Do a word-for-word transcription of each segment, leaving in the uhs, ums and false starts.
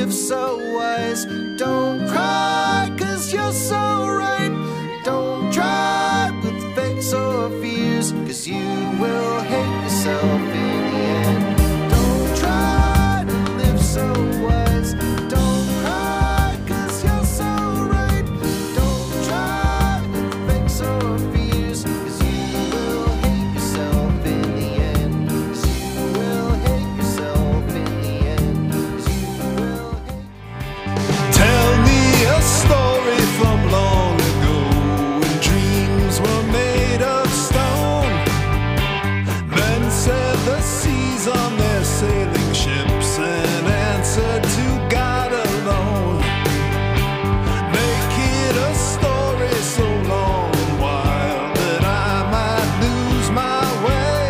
live so wise. Don't cry, cause you're so right. Don't try with fakes or fears, cause you will hate yourself in the end. Don't try to live so wise. Don't cry, cause you're so right. Don't try with fakes or fears, cause you will hate yourself in the end. Cause you will hate yourself in the end. Cause you will hate. Tell me a story from long ago when dreams were made of stone. Men said the seas on their sailing ships and answered to God alone. Make it a story so long and wild that I might lose my way.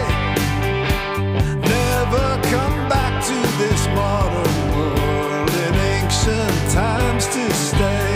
Never come back to this modern world in ancient times to stay.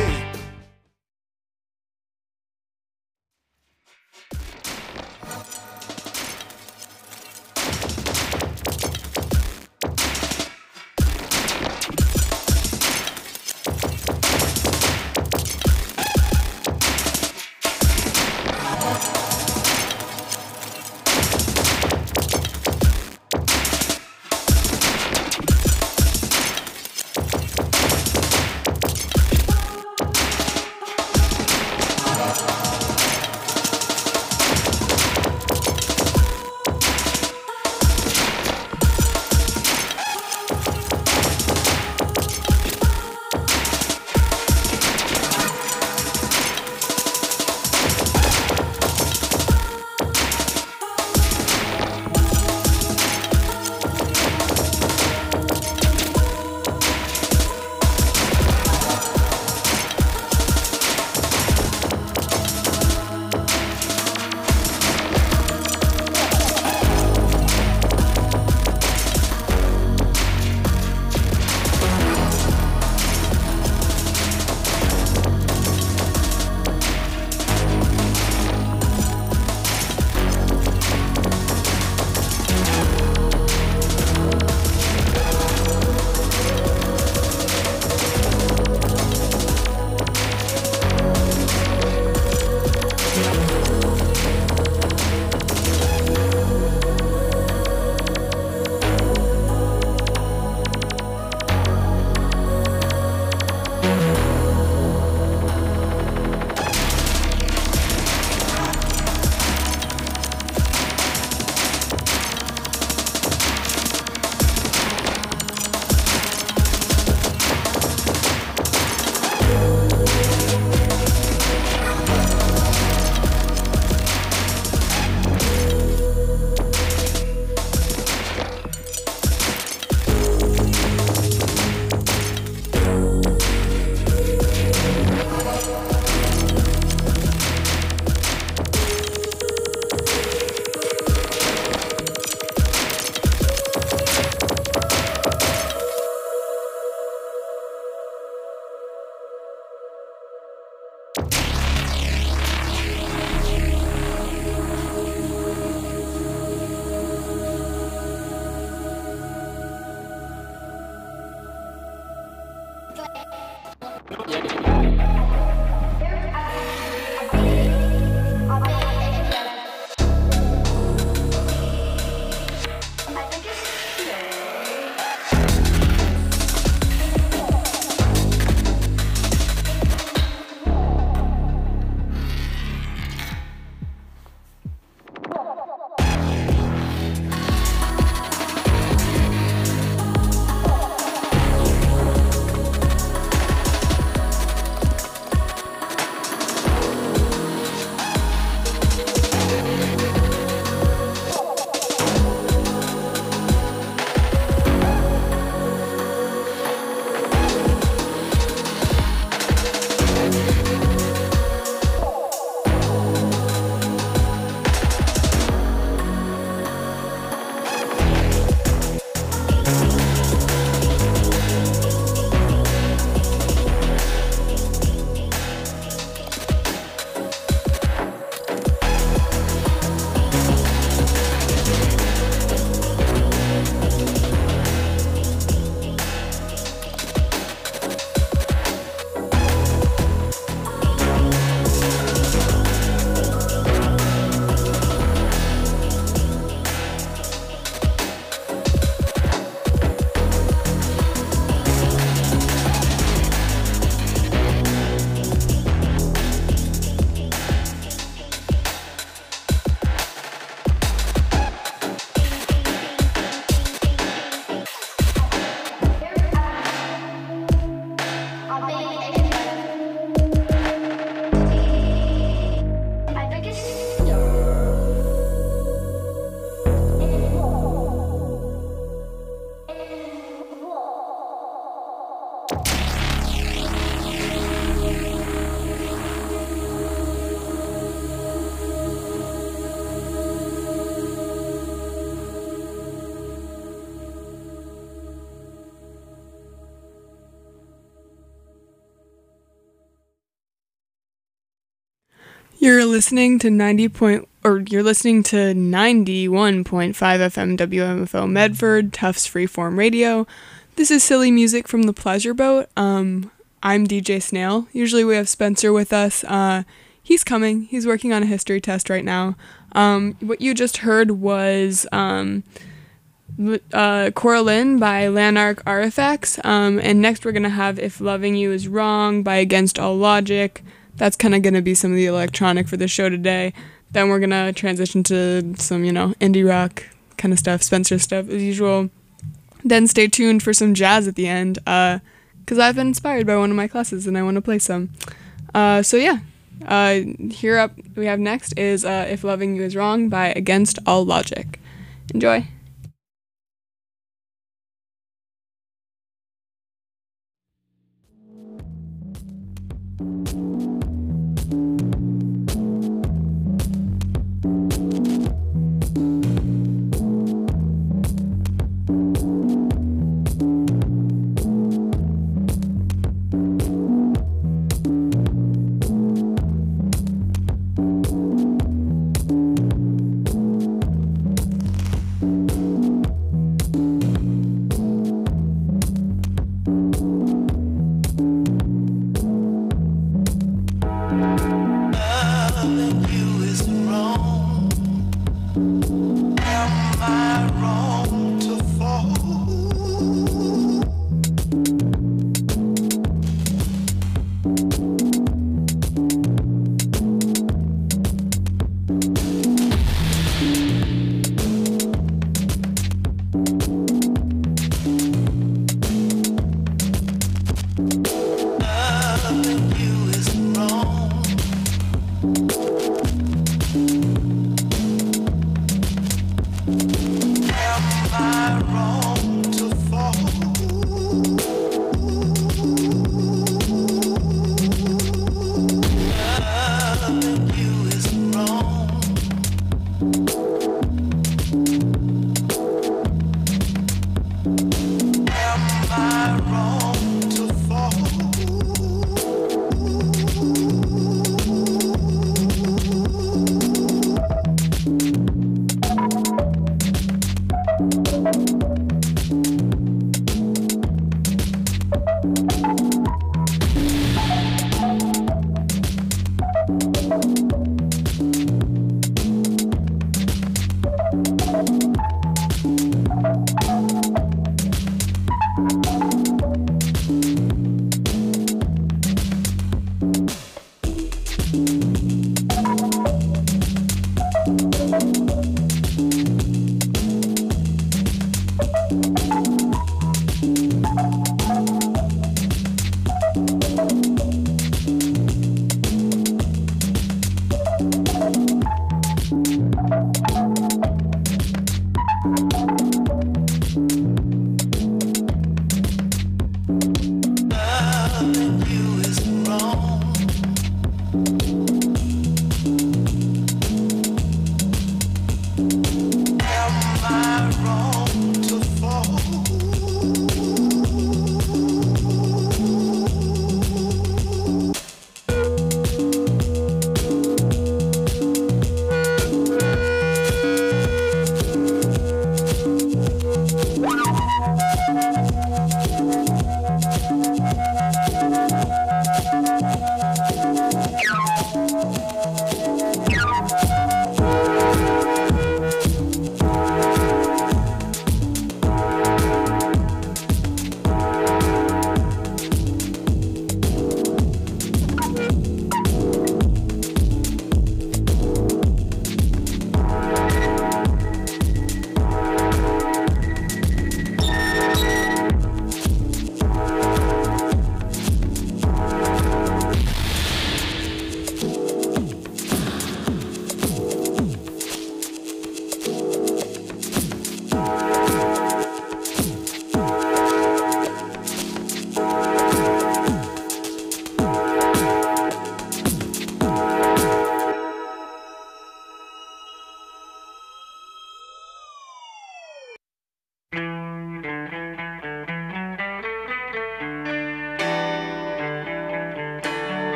You're listening to ninety point, or you're listening to ninety-one point five F M W M F O Medford, Tufts Freeform Radio. This is Silly Music from the Pleasure Boat. Um, I'm D J Snail. Usually we have Spencer with us. Uh, he's coming. He's working on a history test right now. Um, what you just heard was um, uh, Coraline by Lanark Artifacts. Um, and next we're going to have If Loving You Is Wrong by Against All Logic. That's kind of going to be some of the electronic for the show today. Then we're going to transition to some, you know, indie rock kind of stuff, Spencer stuff as usual. Then stay tuned for some jazz at the end, because uh, I've been inspired by one of my classes and I want to play some. Uh, so yeah, uh, here up we have next is uh, If Loving You Is Wrong by Against All Logic. Enjoy.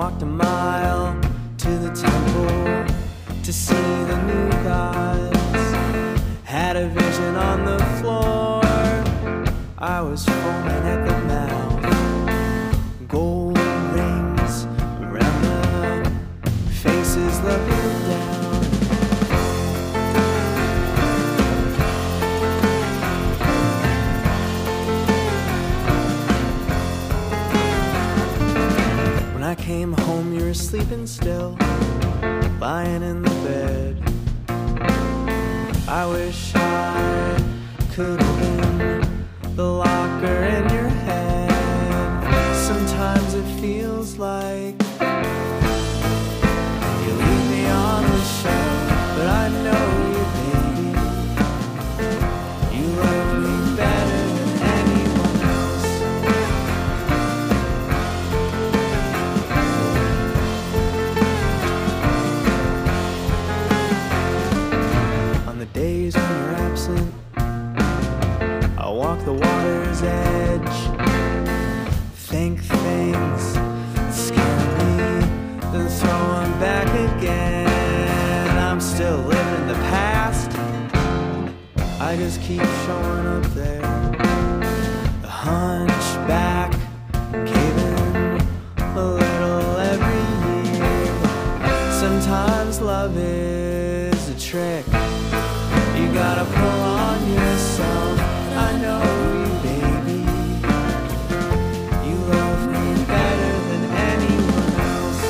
walked a mile to the temple to see the new gods. Had a vision on the floor, I was foaming at the mouth. Gold rings around the faces looking down. When I came home, you were sleeping still, lying in the bed. I wish I could have been the locker in your head. Sometimes it feels like you leave me on the shelf, but I know you, baby. You love me better than anyone else. On the days when you're absent, I walk the water's edge, think things that scare me, then throw them back again. I'm still living in the past, I just keep showing up there. The hunchback, caving a little every year. Sometimes love is a trick you gotta pull on yourself. I know you, baby. You love me better than anyone else.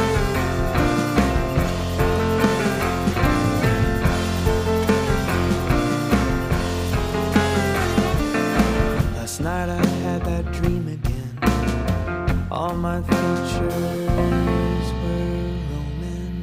Last night I had that dream again. All my features were roaming.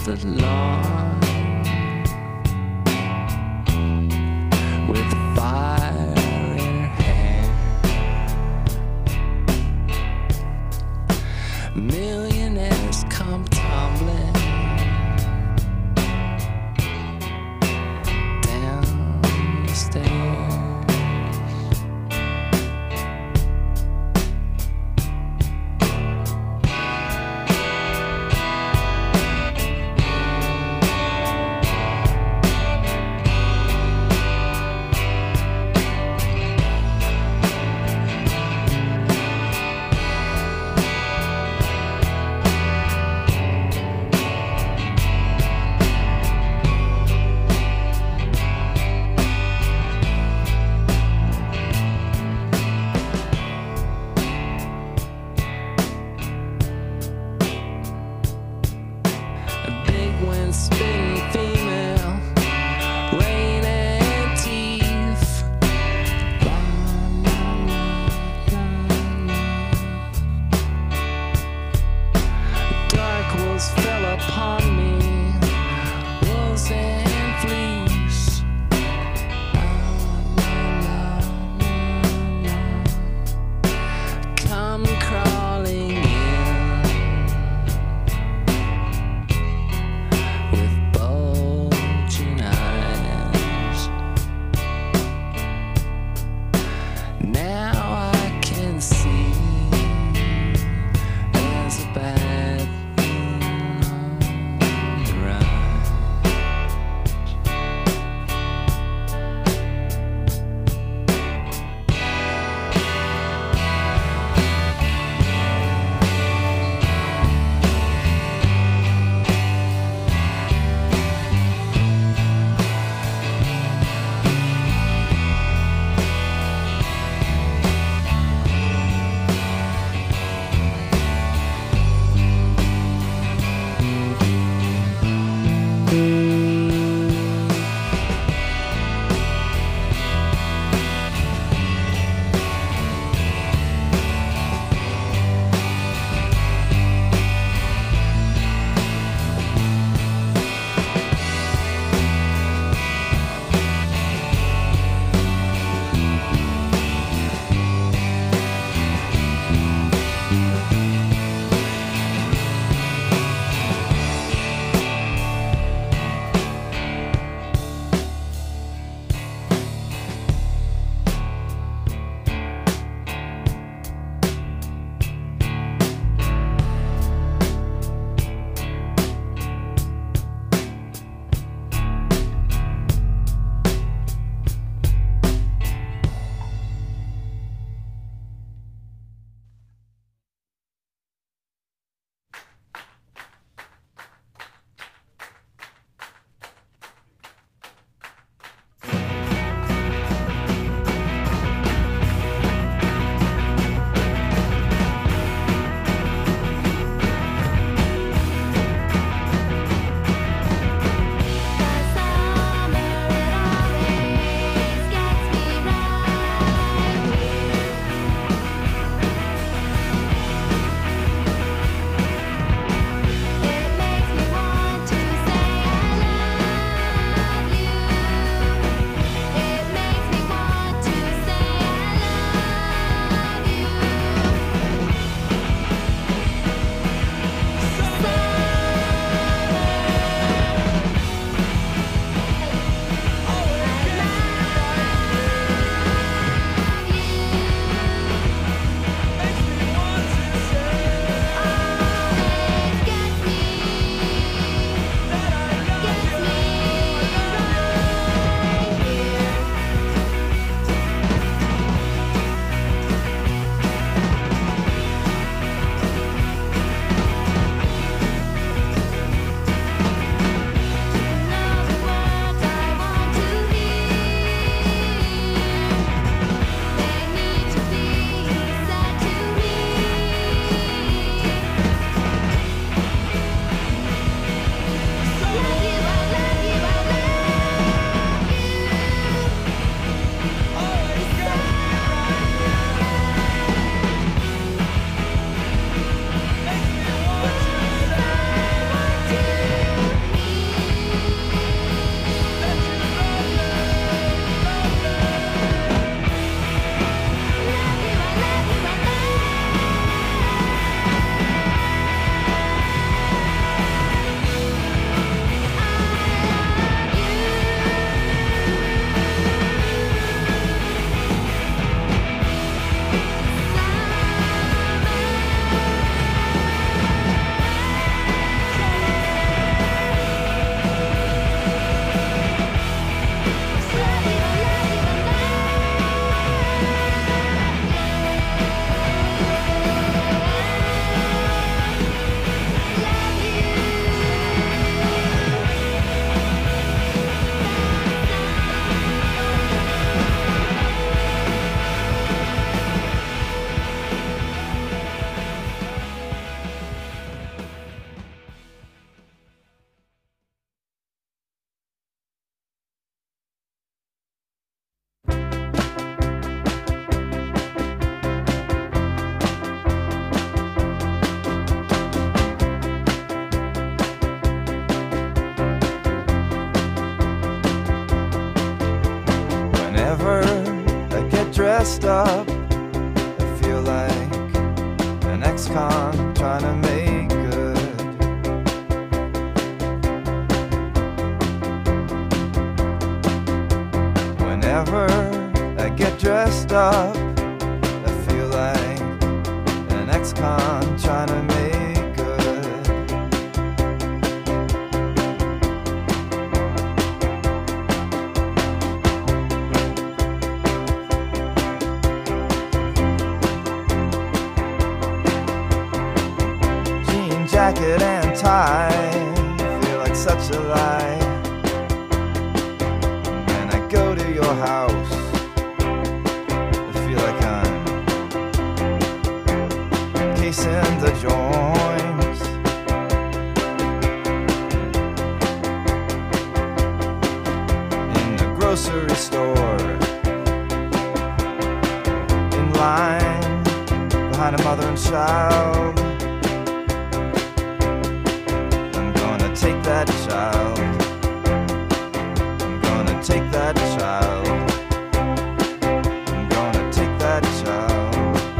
the lawn with fire in her hair. Millionaires come tumbling down the stairs. Spinning female, rain and teeth. La, la, la, la, la. Dark wolves fell upon me, wolves and fleas. La, la, la, la, la. Come crawling in. Now I can see there's a bad moon on the rise. dressed up, I feel like an ex-con trying to make good. Whenever I get dressed up, I feel like an ex-con trying to make good. Jacket and tie, feel like such a lie. When I go to your house, I feel like I'm casing the joints. In the grocery store, in line behind a mother and child. Take that child. I'm gonna take that child. I'm gonna take that child.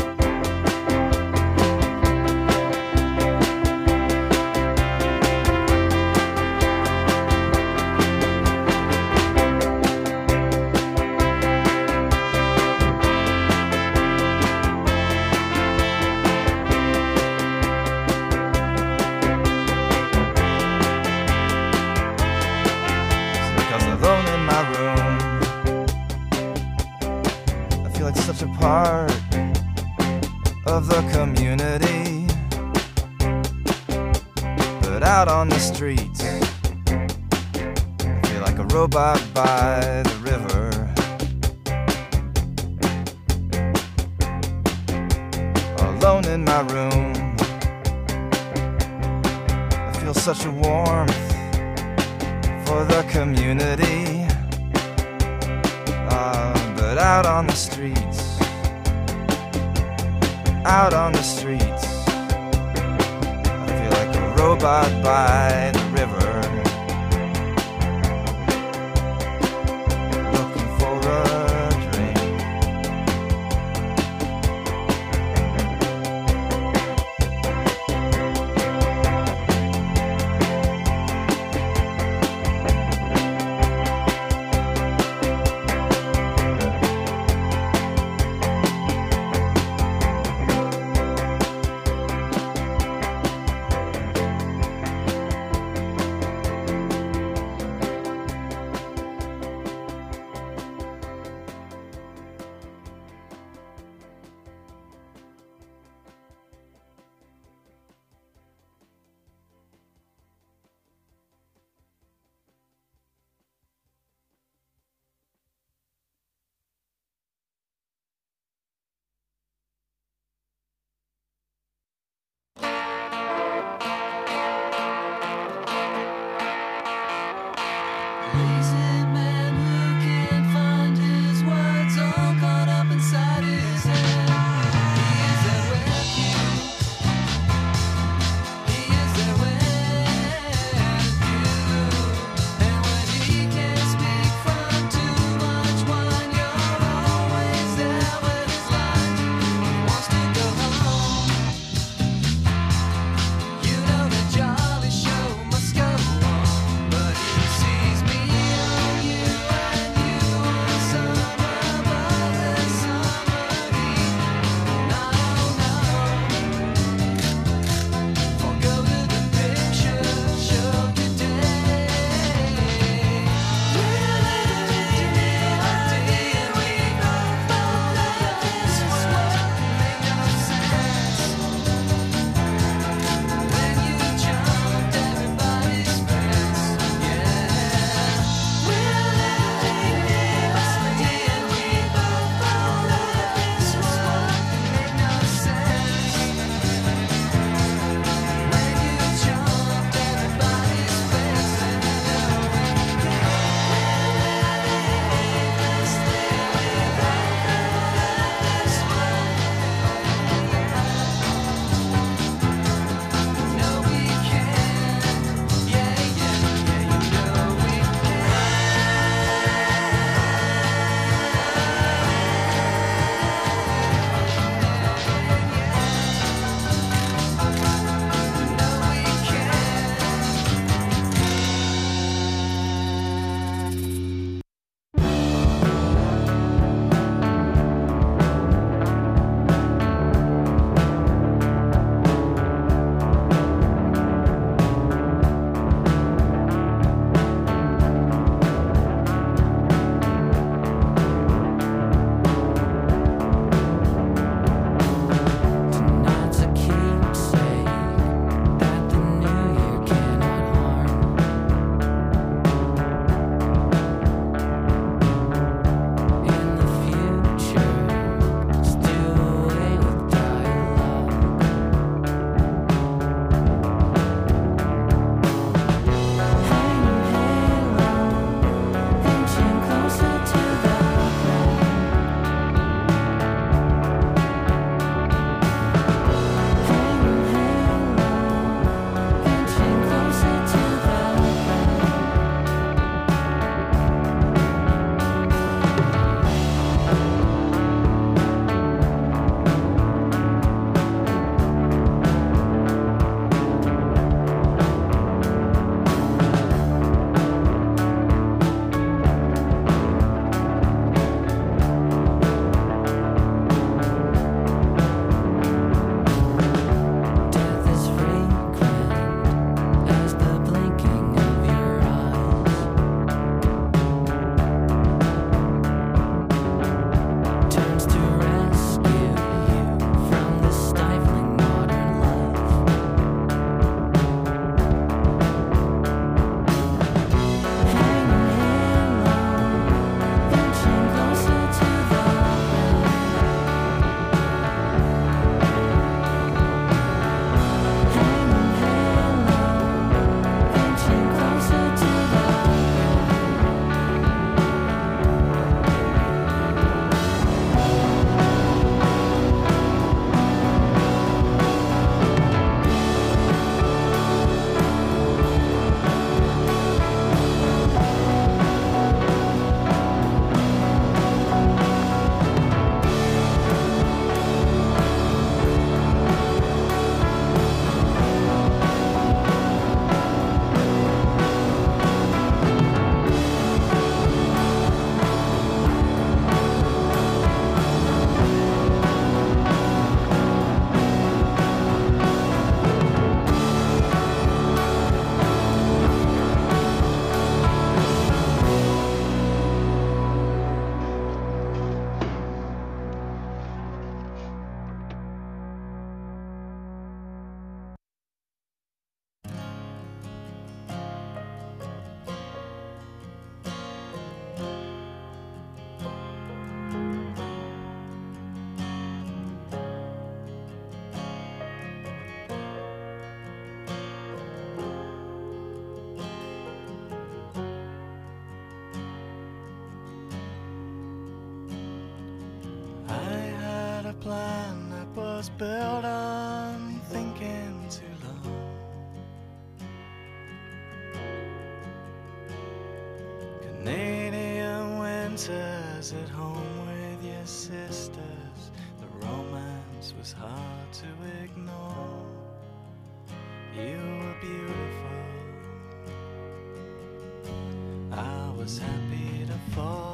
Such a part of the community, but out on the streets, I feel like a robot by the river. Alone in my room, I feel such a warmth for the community. Uh, but out on the streets, out on the streets, I feel like a robot by the river, looking for a drink. plan that was built on thinking too long. Canadian winters at home with your sisters. The romance was hard to ignore. You were beautiful. I was happy to fall.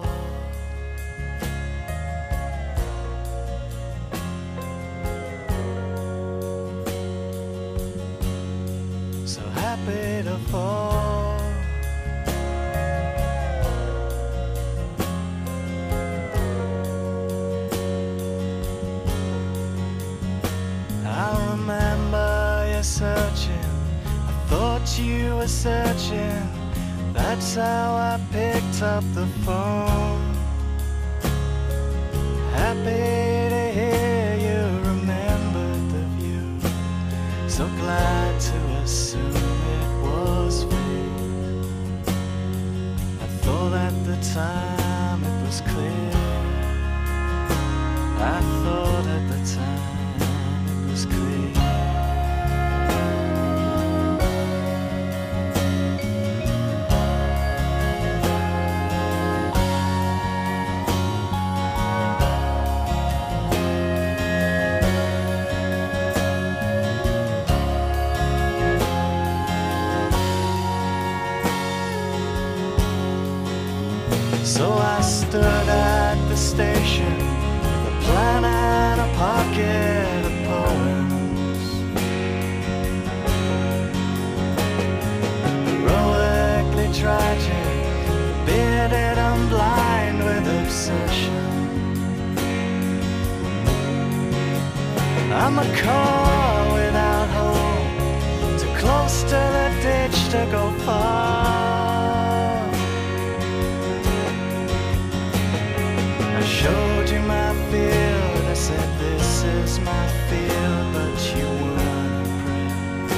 So happy to fall. I remember you searching. I thought you were searching. That's how I picked up the phone. Happy to hear you remembered the view. So glad to assume it was fate. I thought at the time it was clear. I thought at the time it was clear. So I stood at the station with a plan and a pocket of poems. Heroically tragic, bearded and blind with obsession. I'm a car without hope, too close to the ditch to go far. I showed you my field, I said this is my field, but you weren't impressed.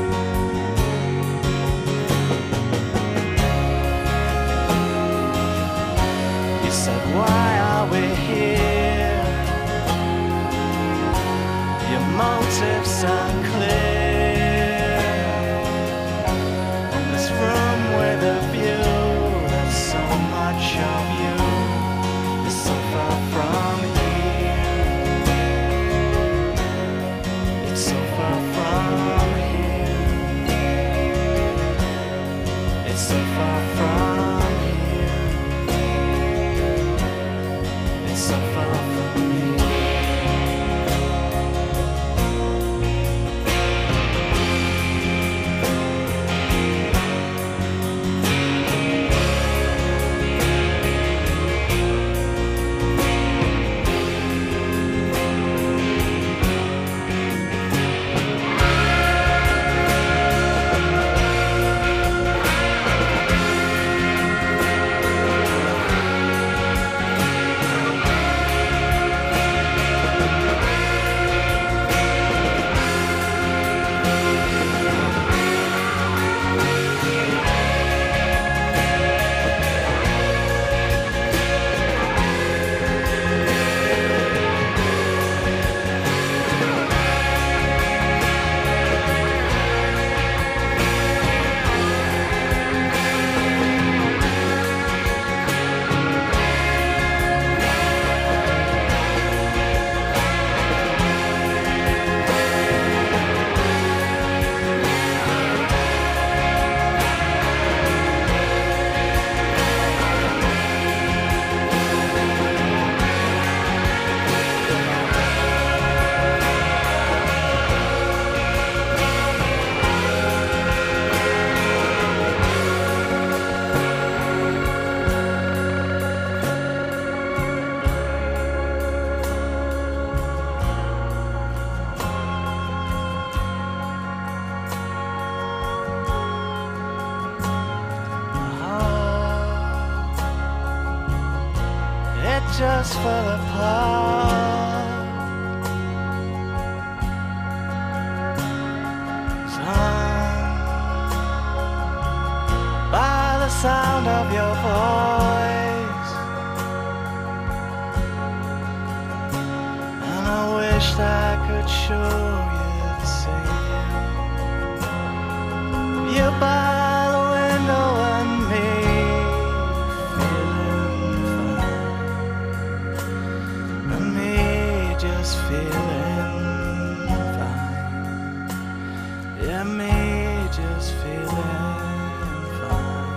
You said why are we here? Your motives unclear. And this room with a view, that's so much of you. So far from here. It's so far from here. It's so far from here. It's so far from here. Just fell apart. Sung by the sound of your voice, and I I could show you the same. You're by the window and me feeling fine, and me just feeling fine. Yeah, me just feeling fine.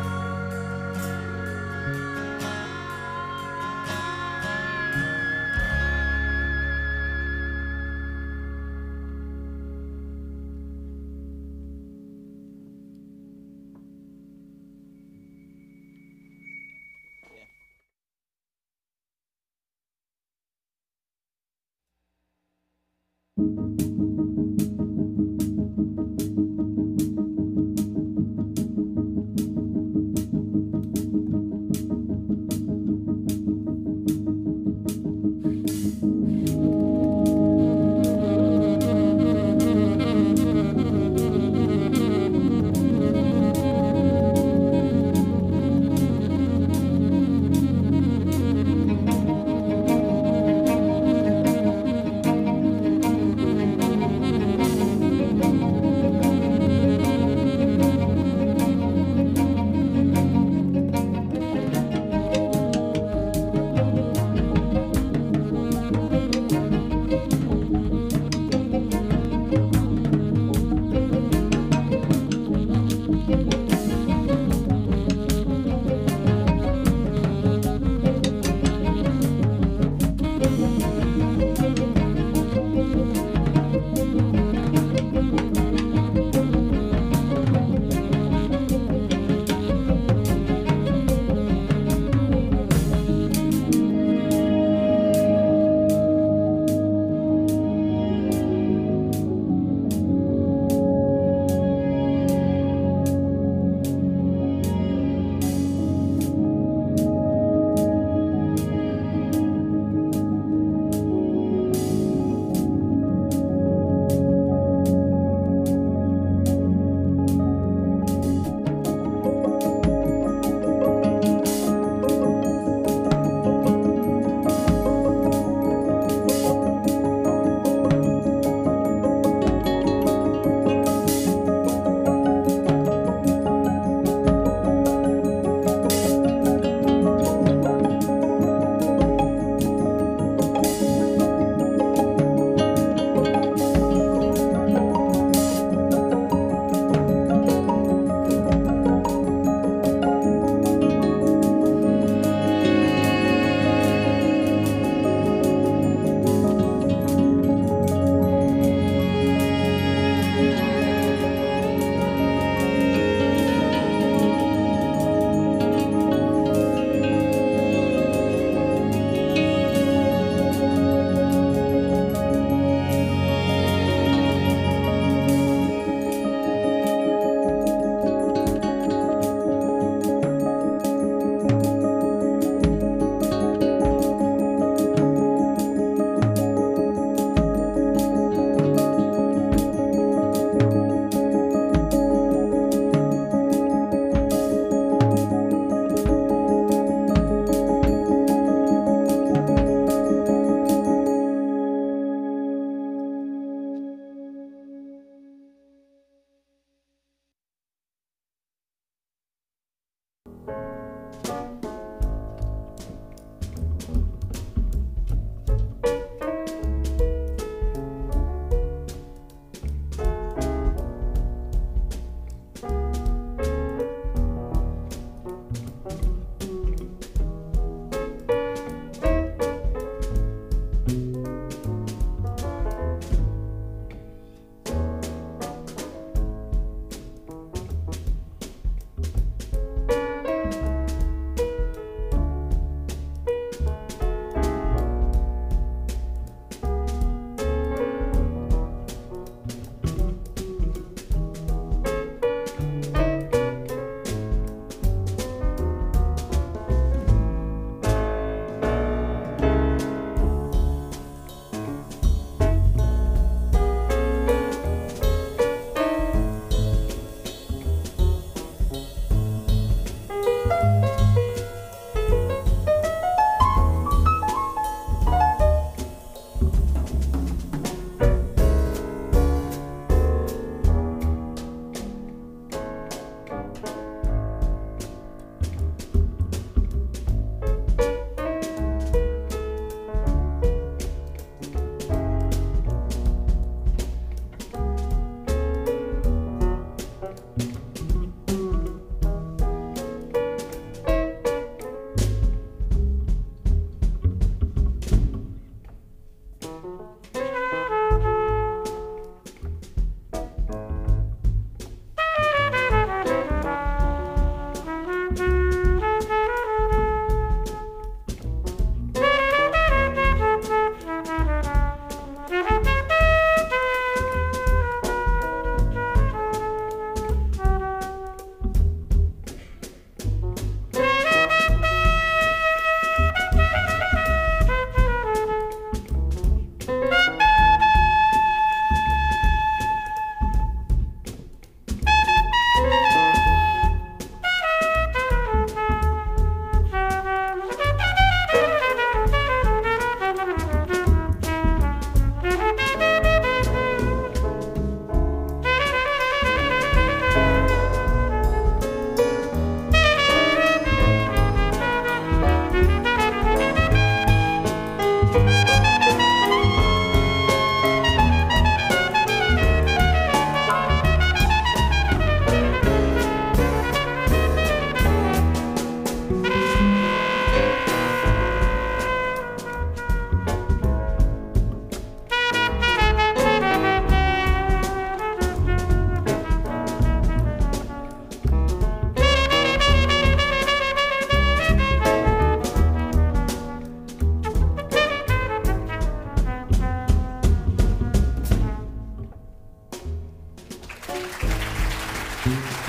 Thank